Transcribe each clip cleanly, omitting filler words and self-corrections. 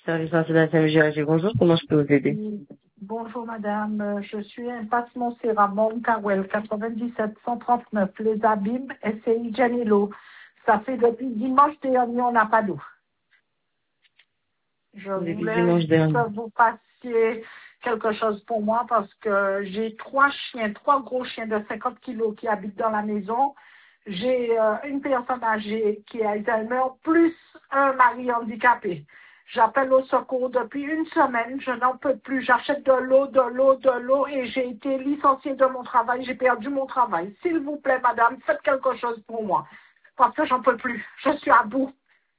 Service d'installation MGAG, bonjour, comment je peux vous aider? Oui. Bonjour madame, je suis impasse Montserrat, Kawel, 97 139, Les Abîmes, SCI Janilo. Ça fait depuis dimanche dernier, on n'a pas d'eau. Je Depuis voulais dimanche dernier. que vous passiez quelque chose pour moi parce que j'ai trois gros chiens de 50 kilos qui habitent dans la maison. J'ai une personne âgée qui a Alzheimer, plus un mari handicapé. J'appelle au secours depuis une semaine, je n'en peux plus. J'achète de l'eau et j'ai été licenciée de mon travail, j'ai perdu mon travail. S'il vous plaît, madame, faites quelque chose pour moi parce que j'en peux plus. Je suis à bout.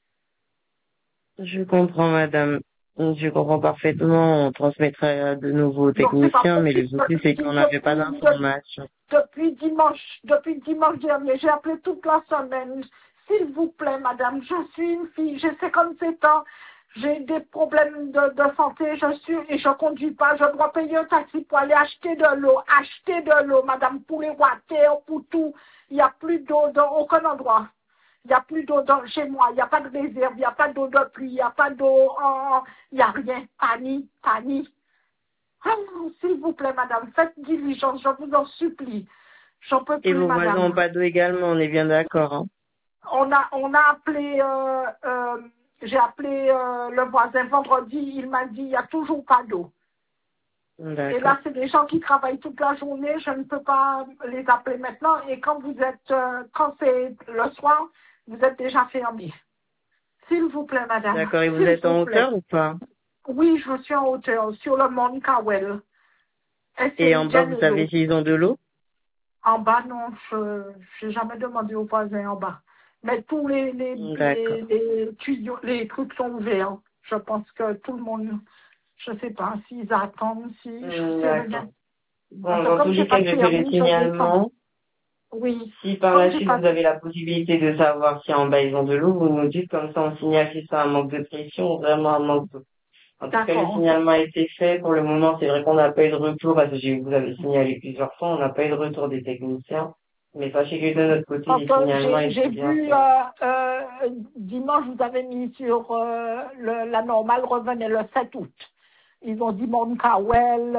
Je comprends, madame. Je comprends parfaitement. On transmettra de nouveaux Donc, c'est pas techniciens, mais le possible. souci, c'est qu'on n'avait pas d'informations. Depuis dimanche dernier, j'ai appelé toute la semaine. S'il vous plaît, madame, je suis une fille, j'ai 57 ans, j'ai des problèmes de santé, et je conduis pas, je dois payer un taxi pour aller acheter de l'eau, madame, pour les water, pour tout. Il n'y a plus d'eau dans aucun endroit. Il n'y a plus d'eau chez moi, il n'y a pas de réserve, il n'y a pas d'eau de pluie, il n'y a pas d'eau, il n'y a rien. Pani. Ah non, s'il vous plaît, madame, faites diligence, je vous en supplie. J'en peux Et plus, vos voisins n'ont madame. pas d'eau également, on est bien d'accord, hein? On a appelé, j'ai appelé le voisin vendredi, il m'a dit, il n'y a toujours pas d'eau. Et D'accord. là, c'est des gens qui travaillent toute la journée, je ne peux pas les appeler maintenant. Et quand quand c'est le soir, vous êtes déjà fermé. S'il vous plaît, madame, D'accord, et vous s'il êtes vous en plaît. hauteur ou pas? Oui, je suis en hauteur, sur le mont Kawel. Et en SCI bas, vous savez Janelo. s'ils ont de l'eau? En bas, non, je n'ai jamais demandé aux voisins en bas. Mais tous D'accord. les tuyaux, les trucs sont ouverts. Je pense que tout le monde, je ne sais pas s'ils attendent, si je sais D'accord. rien. Bon, Parce que dans tous comme les j'ai cas, pas de je vais faire le permis, je descends. signalement. Oui. Si par Comme la j'ai suite pas vous avez la possibilité de savoir si en bas ils ont de l'eau, vous nous dites comme ça on signale si c'est un manque de pression ou vraiment un manque d'eau. En tout cas, le d'accord. signalement a été fait. Pour le moment, c'est vrai qu'on n'a pas eu de retour parce que vous avez signalé plusieurs fois, on n'a pas eu de retour des techniciens. Mais sachez que de notre côté, Parce les que signalements j'ai étaient bien vu faits. dimanche, vous avez mis sur la normale revenait le 7 août. Ils ont dit Montcawel,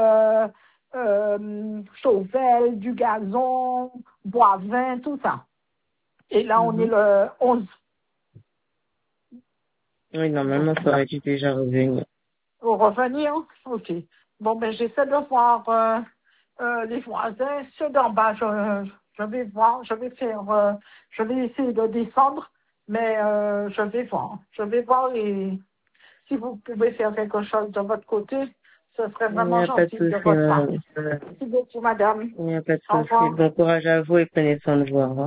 Chauvel, du gazon, Boivin, tout ça. Et là, on est Mhm. le 11. Oui, Donc, normalement, ça aurait dû déjà revenir. au revenir, ok. Bon, ben, j'essaie de voir les voisins. Ceux d'en bas, je vais voir, je vais essayer de descendre, mais je vais voir. Je vais voir et si vous pouvez faire quelque chose de votre côté, ce serait Il n'y vraiment a pas de gentil de souci, votre part. madame. Merci beaucoup, madame. Il n'y a pas de Au souci. revoir. Bon courage à vous et prenez soin de vous. Au revoir.